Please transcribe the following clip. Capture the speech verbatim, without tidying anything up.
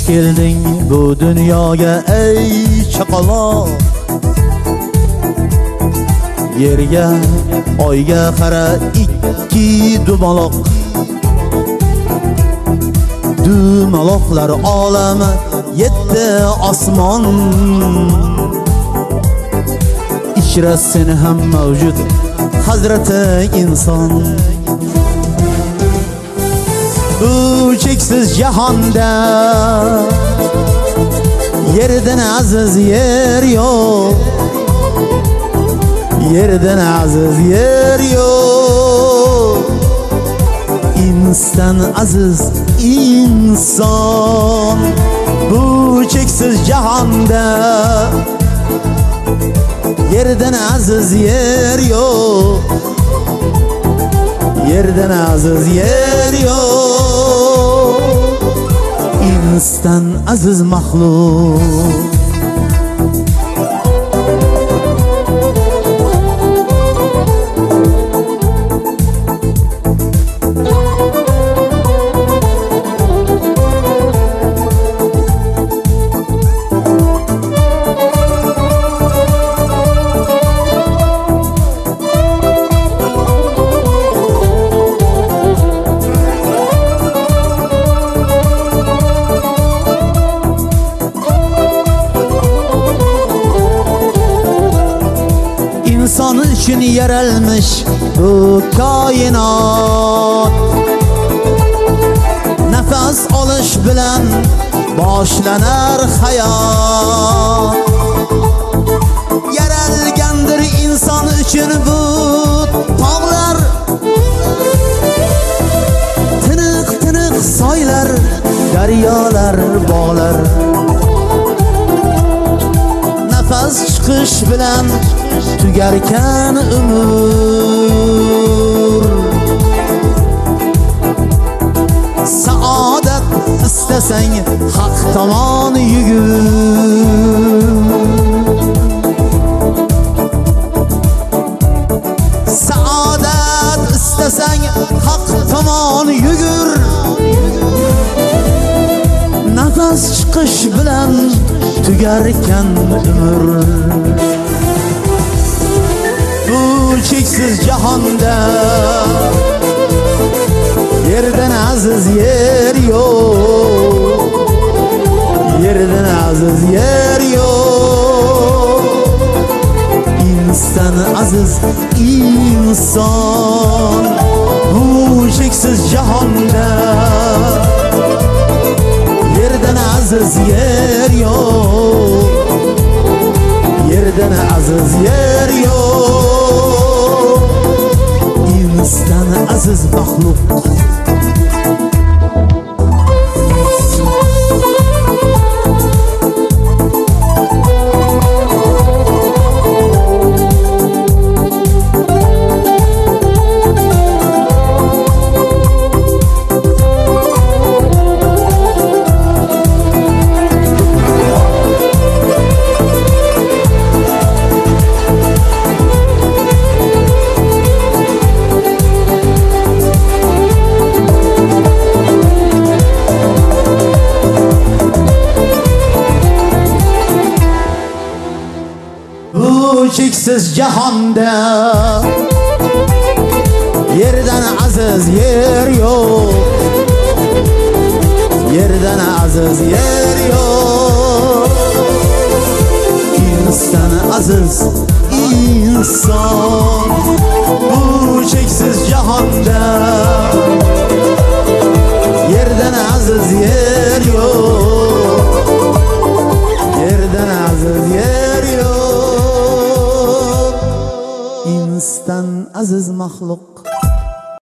kelding bu dunyoga ey chaqaloq. Yerga oyga qara ikki dumaloq. Dumaloqlar olami yetti osmon. Ichra sen ham mavjud hazrati inson. Bu cheksiz jahonda yerdan aziz yer yo'q. Yerdan aziz yer yo'q. İnsan aziz inson. Bu cheksiz jahonda yerdan aziz yer yo'q. Yerdan aziz yer yo'q. İnsan aziz mahluq. İnsan için yaralmış bu kainat. Nefes alış bilen başlanar hayat. Yaralgandir insan için bu tağlar. Tınık tınık soylar, daryolar, bağlar. Nefes çıkış bilen tugarkan umur. Saodat istasang haq tomon yugur. Saodat istasang haq tomon yugur. Nafas chiqish bilan tugarkan umr. Bu cheksiz jahonda yerdan aziz yer yo'q. Yerdan aziz yer yo'q. İnsan aziz inson. Bu cheksiz jahonda yerdan aziz yer yo'q. Yerdan aziz yer yo'q. İnsan aziz mahluq. Cheksiz jahonda yerdan aziz yer yo'q. Yerdan aziz yer yo'q. İnsan aziz inson. Bu cheksiz jahonda yerdan aziz yer yo'q. Yerdan aziz yer yo'q. İnsan aziz mahluq.